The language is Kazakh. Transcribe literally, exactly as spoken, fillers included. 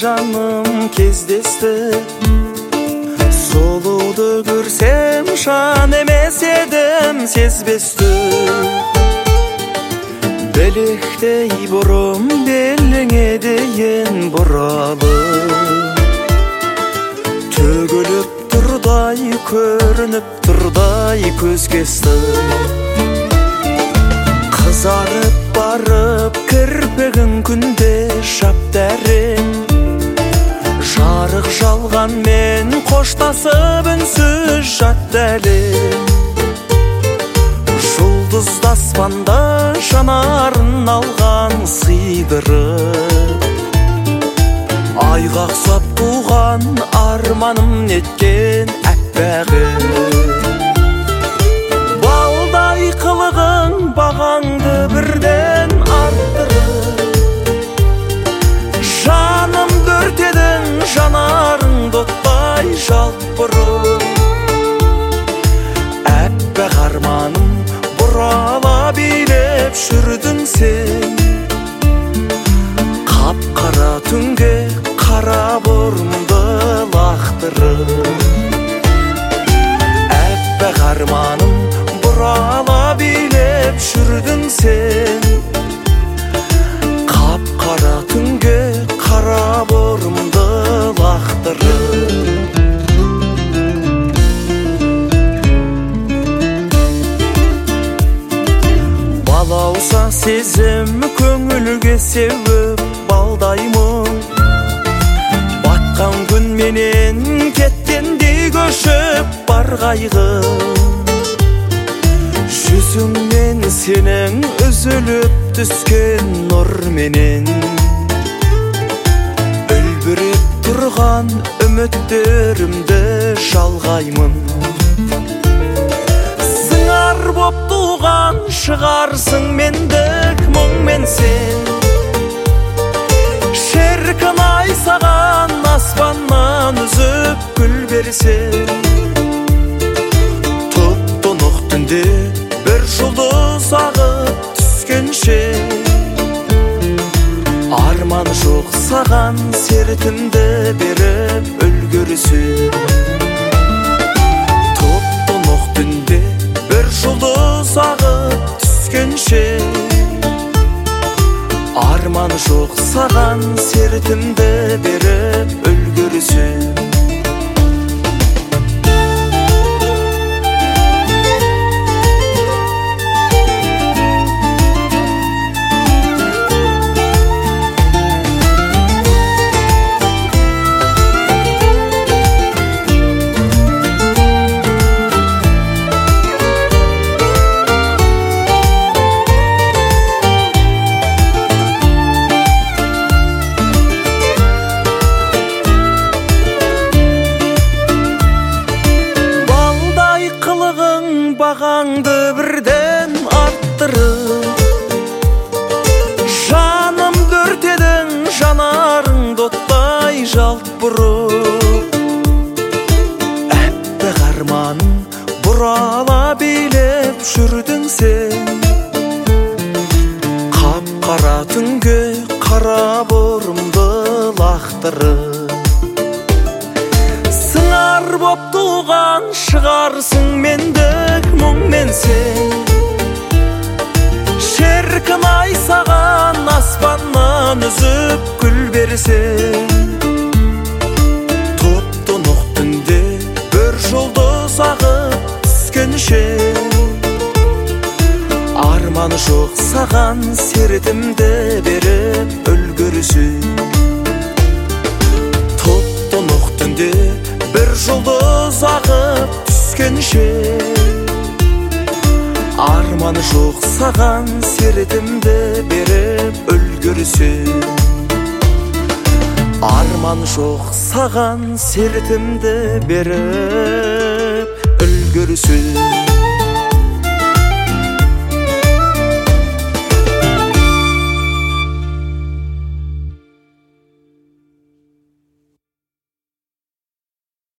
жаным кездесті. Сұлуды көрсем жан емес едім сезбесті. Білектей бұрым беліңе дейін бұралы, төгіліп тұрдай көрініп тұрдай көз кесті. Қызарып барып кірпігің күнде шаптәрен, жарық жалғанмен қоштасып үнсіз жатты әлем. Жұлдызды аспанда жанарын алған сыйдырып, айға ұқсап туған арманым неткен әппағым. Балдай қылығың бағаңды бірден арттырып, жаным дүртедің жанарың оттай жалт бұрып. Әппақ арманым бұрала билеп жүрдің сен, қап-қара түнге қара бұрымды лақтырып. Әппақ арманым бұрала билеп жүрдің сен, қап-қара түнге қара бұрымды лақтырып. Балауса сезім көңілге сеуіп балдаймын, батқан күн менен кеттендей көшіп бар қайғы. Жүзіңнен сенің үзіліп түскен нұр менен, үлбіреп тұрған үміттерімді жалғаймын. Сыңар боп туған шығарсың мендік мұңмен сен, шіркін ай саған аспаннан үзіп гүл берсең. Тұп-тұнық түнде бір жұлдыз ағып түскенше, арман жоқ саған сертімді беріп үлгірсең. Тұп-тұнық түнде бір жұлдыз ағып түскенше, арман жоқ саған сертімді беріп үлгірсең. Бағаңды бірден арттырып, жаным дүртедің жанарың оттай жалт бұрып. Әппақ арманым бұрала билеп жүрдің сен, қап-қара түнге қара бұрымды лақтырып. Сыңар боп туған шығарсың мендік мұңмен сен, шіркін ай саған аспаннан үзіп гүл берсең. Тұп-тұнық түнде бір жұлдыз ағып түскенше, арманы жоқ саған сертімді беріп үлгірсең. Тұп-тұнық түнде бір жұлдыз ағып түскенше, арманы жоқ саған сертімді беріп үлгірсең. Арманы жоқ саған сертімді беріп үлгірсең.